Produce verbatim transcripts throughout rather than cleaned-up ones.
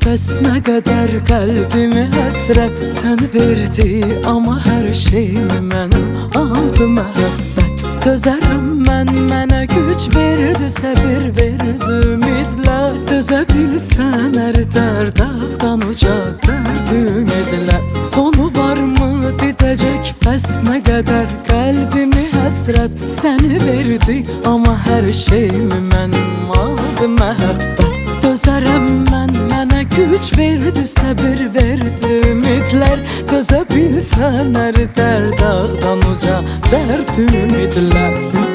bəs nə qədər qəlbimi həsrət sən verdi, amma hər şeyimi mənim aldı məhəbbət. Dözərəm mən, mənə güc verdi, səbir verdi, ümidlər. Dözə bilsən ərdər dağdan uca dərd ümidlər. Sonu varmı didəcək, bəs nə qədər qəlbimi həsrət səni verdi, amma hər şeyimi mənim aldı məhəbbət. Dözərəm mən, mənə güc verdi, səbir verdi, ümidlər. Dözə bilsən ərdər dağdan uca dərd ümidlər.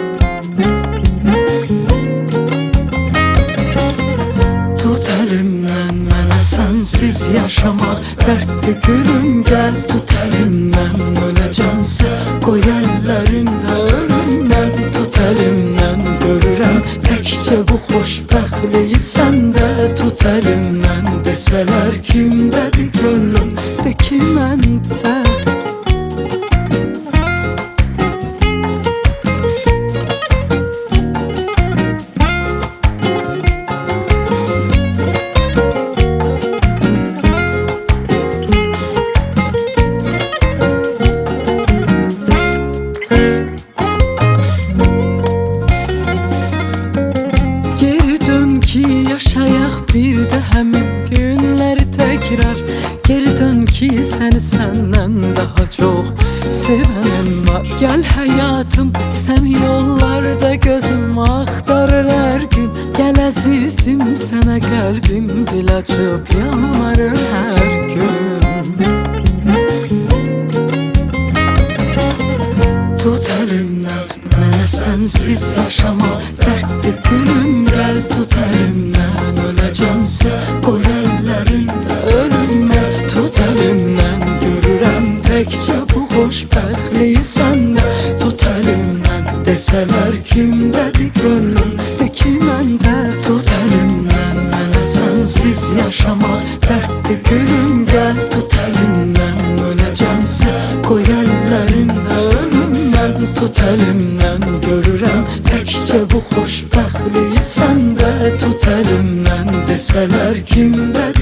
Tut əlimdən mənə sənsiz yaşamaq dərddir gülüm, gəl tut əlimdən. Öləcəmsə qoy əllərində ölüm mən. Tut əlimdən görürəm təkcə bu xoşbəxtliyi səndə. Tut əlimdən desələr kimdədir gönlüm, de ki məndə. Yaşayaq bir də həmin günləri təkrar. Geri dön ki səni səndən daha çox sevənim var. Gəl həyatım, sən yollarda gözüm axtarır hər gün. Gəl əzizim, sənə qəlbim dil açıb yalvarır hər gün. Tut əlimdən, mənə sənsiz yaşamaq dərddir gülüm, gəl tut əlimdən. Öləcəmsə qoy əllərində ölüm mən. Tut əlimdən görürəm təkcə bu xoşbəxtliyi səndə. Tut əlimdən desələr kimdədir gönlüm, de ki məndə. Tut əlimdən, mənə sənsiz yaşamaq dərddir gülüm, gəl tut əlimdən. Öləcəmsə qoy əllərində ölüm mən. Tut əlimdən görürəm təkcə bu xoşbəxtliyi səndə. Tut əlimdən desələr kimdədir